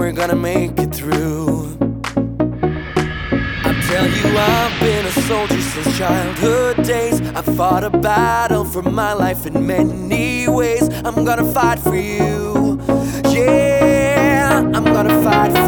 we're gonna make it through. I tell you, I've been a soldier since childhood days. I fought a battle for my life in many ways. I'm gonna fight for you. Yeah, I'm gonna fight for you.